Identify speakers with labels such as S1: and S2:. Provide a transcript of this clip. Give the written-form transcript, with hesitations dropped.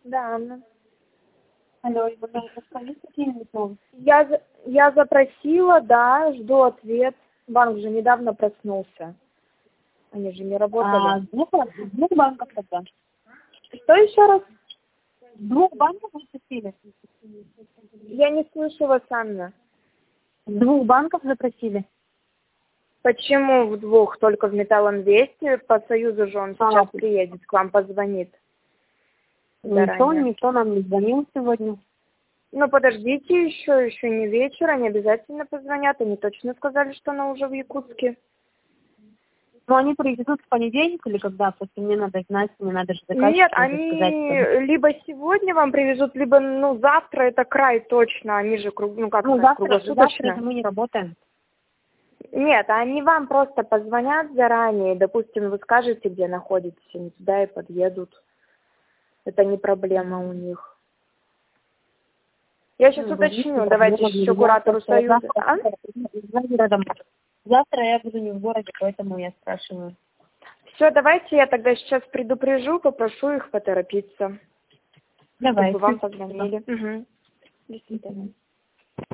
S1: Да, Анна.
S2: Алло, пожалуйста, скажите, какие минуты?
S1: Я запросила, да, жду ответ. Банк же недавно проснулся. Они же не работали.
S2: Двух банков тогда.
S1: Что еще раз?
S2: Двух банков вы запросили?
S1: Я не слышу вас, Анна.
S2: Двух банков запросили?
S1: Почему в двух? Только в Металлинвесте? По Союзу же он сейчас приедет, к вам позвонит.
S2: Никто нам не звонил сегодня.
S1: Ну, подождите еще не вечер, они обязательно позвонят. Они точно сказали, что она уже в Якутске.
S2: Ну, они приедут в понедельник или когда? Просто мне надо знать, мне надо же заказчику
S1: Нет,
S2: сказать,
S1: они
S2: что...
S1: либо сегодня вам привезут, либо, завтра это край точно. Они же, круглосуточно.
S2: Завтра мы не работаем.
S1: Нет, они вам просто позвонят заранее. Допустим, вы скажете, где находитесь, они туда и подъедут. Это не проблема у них. Я сейчас уточню. Давайте еще куратору Союза.
S2: Завтра я буду не в городе, поэтому я спрашиваю.
S1: Все, давайте я тогда сейчас предупрежу, попрошу их поторопиться.
S2: Давайте.
S1: Чтобы вам позвонили. Угу. До свидания.